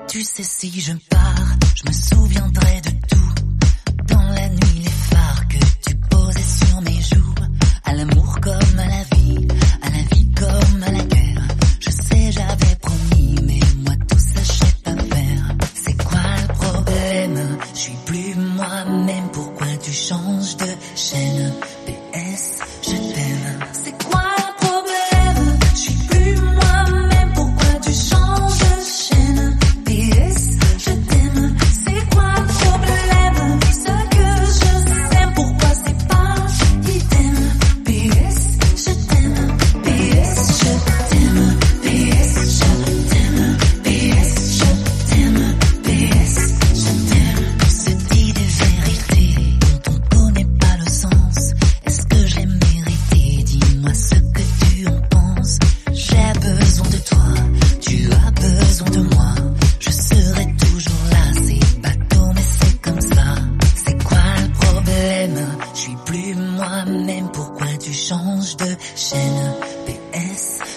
Tu sais, si je pars, je me souviendrai de tout. Dans la nuit, les phares que tu posais sur mes joues. À l'amour comme à la vie comme à la guerre. Je sais, j'avais promis, mais moi tout ça, je sais pas faire. C'est quoi le problème? Je suis plus moi-même, pourquoi tu changes de chaîne? PS, je t'aime. C'est quoi le problème? Je suis plus moi-même, pourquoi tu changes de chaîne? PS, je t'aime. C'est quoi le problème? Ce que je sais, pourquoi c'est pas idem? PS, je t'aime. PS, je t'aime. PS, je t'aime. PS, je t'aime. PS, je t'aime. On se dit des vérités dont on connaît pas le sens. Est-ce que je l'ai mérité? Dis-moi ce que tu en penses. J'ai besoin de toi, tu as besoin de moi. Je serai toujours là, c'est bateau mais c'est comme ça. C'est quoi le problème? Je suis plus moi-même, pourquoi tu changes de chaîne? PS,